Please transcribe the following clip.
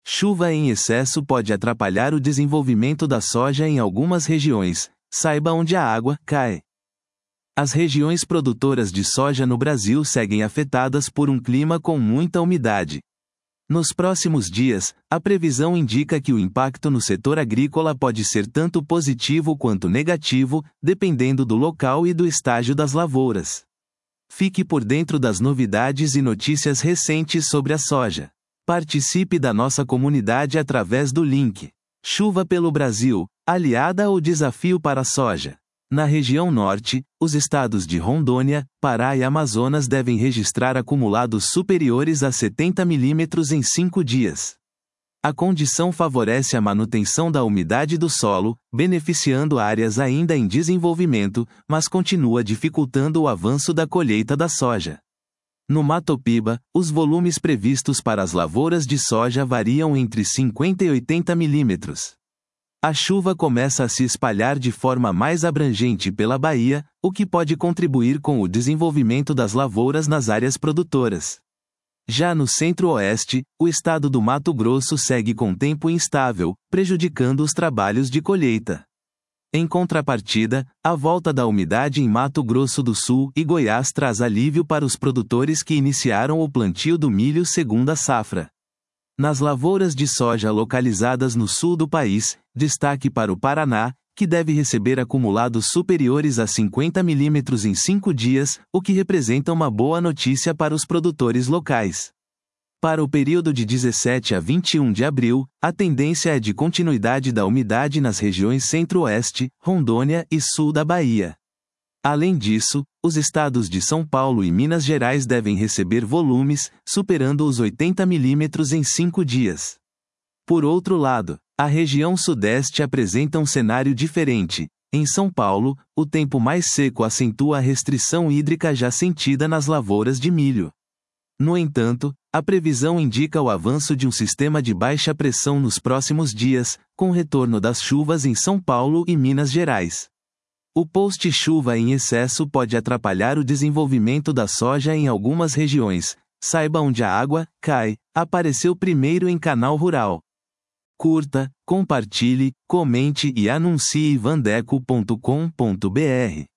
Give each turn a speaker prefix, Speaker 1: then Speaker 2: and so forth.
Speaker 1: Chuva em excesso pode atrapalhar o desenvolvimento da soja em algumas regiões. Saiba onde a água cai. As regiões produtoras de soja no Brasil seguem afetadas por um clima com muita umidade. Nos próximos dias, a previsão indica que o impacto no setor agrícola pode ser tanto positivo quanto negativo, dependendo do local e do estágio das lavouras. Fique por dentro das novidades e notícias recentes sobre a soja. Participe da nossa comunidade através do link Chuva pelo Brasil, aliada ou desafio para a soja. Na região norte, os estados de Rondônia, Pará e Amazonas devem registrar acumulados superiores a 70 milímetros em 5 dias. A condição favorece a manutenção da umidade do solo, beneficiando áreas ainda em desenvolvimento, mas continua dificultando o avanço da colheita da soja. No Mato Piba, os volumes previstos para as lavouras de soja variam entre 50 e 80 milímetros. A chuva começa a se espalhar de forma mais abrangente pela Bahia, o que pode contribuir com o desenvolvimento das lavouras nas áreas produtoras. Já no centro-oeste, o estado do Mato Grosso segue com tempo instável, prejudicando os trabalhos de colheita. Em contrapartida, a volta da umidade em Mato Grosso do Sul e Goiás traz alívio para os produtores que iniciaram o plantio do milho segunda safra. Nas lavouras de soja localizadas no sul do país, destaque para o Paraná, que deve receber acumulados superiores a 50 milímetros em 5 dias, o que representa uma boa notícia para os produtores locais. Para o período de 17 a 21 de abril, a tendência é de continuidade da umidade nas regiões centro-oeste, Rondônia e sul da Bahia. Além disso, os estados de São Paulo e Minas Gerais devem receber volumes, superando os 80 milímetros em 5 dias. Por outro lado, a região sudeste apresenta um cenário diferente. Em São Paulo, o tempo mais seco acentua a restrição hídrica já sentida nas lavouras de milho. No entanto, a previsão indica o avanço de um sistema de baixa pressão nos próximos dias, com retorno das chuvas em São Paulo e Minas Gerais. O post-chuva em excesso pode atrapalhar o desenvolvimento da soja em algumas regiões. Saiba onde a água cai. Apareceu primeiro em Canal Rural. Curta, compartilhe, comente e anuncie vandeco.com.br.